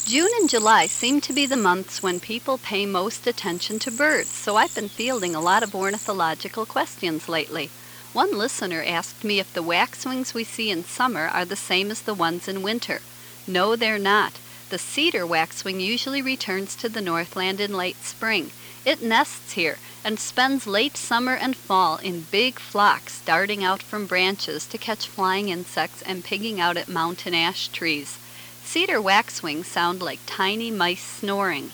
June and July seem to be the months when people pay most attention to birds, so I've been fielding a lot of ornithological questions lately. One listener asked me if the waxwings we see in summer are the same as the ones in winter. No, they're not. The cedar waxwing usually returns to the Northland in late spring. It nests here and spends late summer and fall in big flocks darting out from branches to catch flying insects and pigging out at mountain ash trees. Cedar waxwings sound like tiny mice snoring.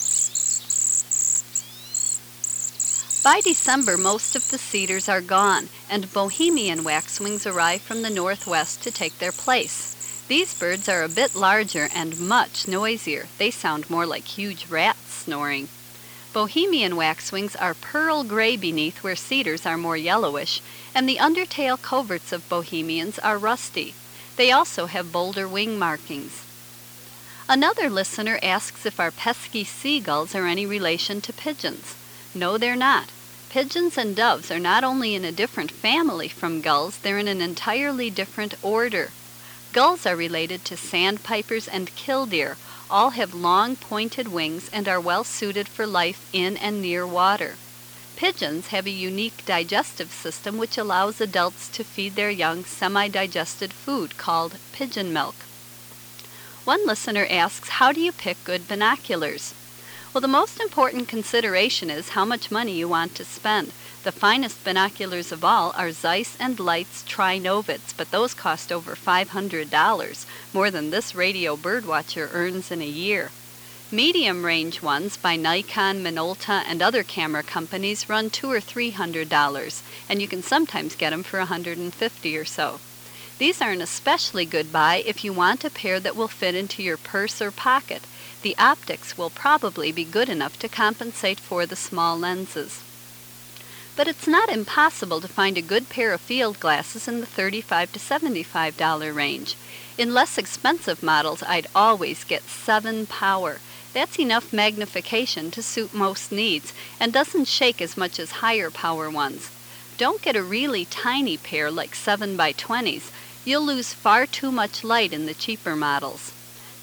By December, most of the cedars are gone, and Bohemian waxwings arrive from the northwest to take their place. These birds are a bit larger and much noisier. They sound more like huge rats snoring. Bohemian waxwings are pearl gray beneath where cedars are more yellowish, and the undertail coverts of Bohemians are rusty. They also have bolder wing markings. Another listener asks if our pesky seagulls are any relation to pigeons. No, they're not. Pigeons and doves are not only in a different family from gulls, they're in an entirely different order. Gulls are related to sandpipers and killdeer. All have long pointed wings and are well suited for life in and near water. Pigeons have a unique digestive system which allows adults to feed their young semi-digested food called pigeon milk. One listener asks, how do you pick good binoculars? Well, the most important consideration is how much money you want to spend. The finest binoculars of all are Zeiss and Leitz Trinovids, but those cost over $500, more than this radio birdwatcher earns in a year. Medium-range ones by Nikon, Minolta, and other camera companies run $200 or $300, and you can sometimes get them for $150 or so. These are an especially good buy if you want a pair that will fit into your purse or pocket. The optics will probably be good enough to compensate for the small lenses. But it's not impossible to find a good pair of field glasses in the $35 to $75 range. In less expensive models, I'd always get 7 power. That's enough magnification to suit most needs and doesn't shake as much as higher power ones. Don't get a really tiny pair like 7x20s. You'll lose far too much light in the cheaper models.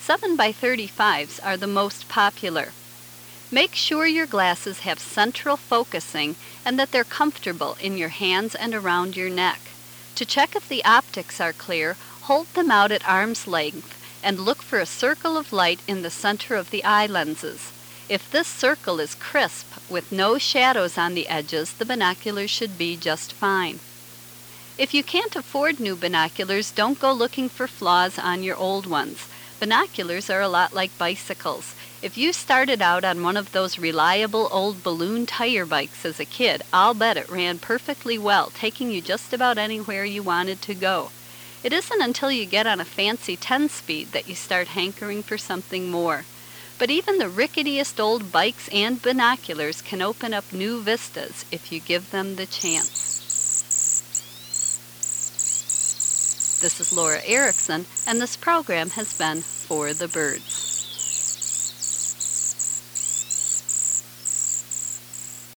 7x35s are the most popular. Make sure your glasses have central focusing and that they're comfortable in your hands and around your neck. To check if the optics are clear, hold them out at arm's length and look for a circle of light in the center of the eye lenses. If this circle is crisp with no shadows on the edges, the binoculars should be just fine. If you can't afford new binoculars, don't go looking for flaws on your old ones. Binoculars are a lot like bicycles. If you started out on one of those reliable old balloon tire bikes as a kid, I'll bet it ran perfectly well, taking you just about anywhere you wanted to go. It isn't until you get on a fancy 10-speed that you start hankering for something more. But even the ricketiest old bikes and binoculars can open up new vistas if you give them the chance. This is Laura Erickson, and this program has been For the Birds.